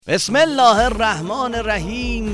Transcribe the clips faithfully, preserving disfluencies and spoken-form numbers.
بسم الله الرحمن الرحیم.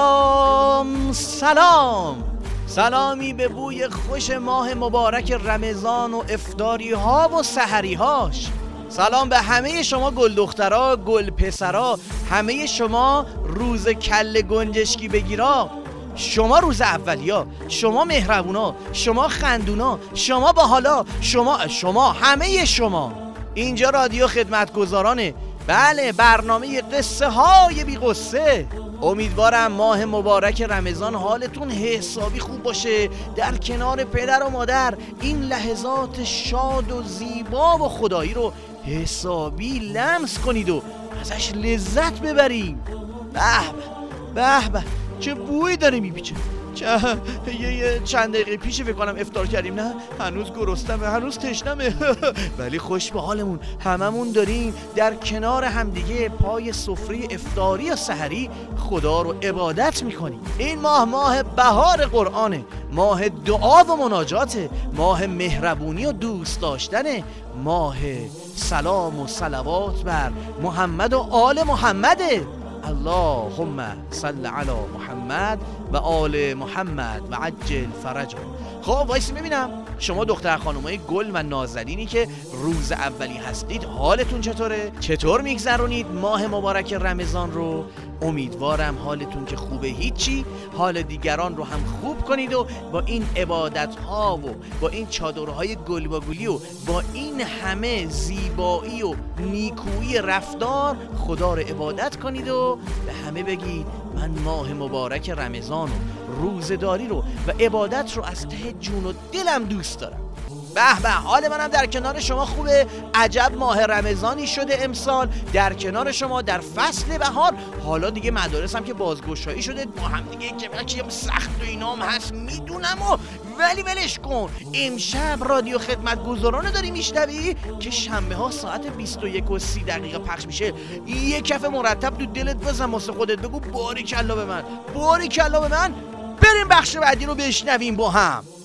سلام سلام سلامی به بوی خوش ماه مبارک رمضان و افطاری ها و سحری هاش. سلام به همه شما گل دخترا، گل پسرا، همه شما روز کله گنجشکی بگیرا، شما روز اولیا، شما مهربونا، شما خندونا، شما باحالا، شما شما همه شما. اینجا رادیو خدمتگزارانه، بله، برنامه قصه های بی قصه. امیدوارم ماه مبارک رمضان حالتون حسابی خوب باشه، در کنار پدر و مادر این لحظات شاد و زیبا و خدایی رو حسابی لمس کنید و ازش لذت ببریم. به به به چه بویی داره میپیچه. یه, یه چند دقیقه پیش فکر کنم افطار کردیم، نه هنوز گرسنمه، هنوز تشنمه ولی خوش به حالمون. هممون داریم در کنار همدیگه پای سفره افطاری یا سحری خدا رو عبادت میکنیم. این ماه ماه بهار قرآنه، ماه دعا و مناجاته، ماه مهربونی و دوست داشتنه، ماه سلام و صلوات بر محمد و آل محمده. اللهم صل علی محمد و آل محمد و عجل فرجه. خب وایسی ببینم شما دختر خانومای گل و نازنینی که روز اولی هستید حالتون چطوره؟ چطور میگذرونید ماه مبارک رمضان رو؟ امیدوارم حالتون که خوبه هیچی، حال دیگران رو هم خوب کنید و با این عبادت ها و با این چادرهای گل با گلی و با این همه زیبایی و نیکویی رفتار خدا رو عبادت کنید و به همه بگید من ماه مبارک رمضان و روزداری رو و عبادت رو از ته جون و دلم دوست دارم. به به حال منم در کنار شما خوبه. عجب ماه رمضانی شده امسال در کنار شما در فصل بهار. حالا دیگه مدارس هم که بازگشایی شده، با هم دیگه که سخت و اینام هست میدونم و ولی ولش کن. امشب رادیو خدمتگزارانه داری میشنوی که شنبه ها ساعت بیست و یک و سی دقیقه پخش میشه. یه کف مرتب تو دلت بزن واسه خودت، بگو باریکلا به من، باریکلا به من. بریم بخش بعدی رو بشنویم با هم.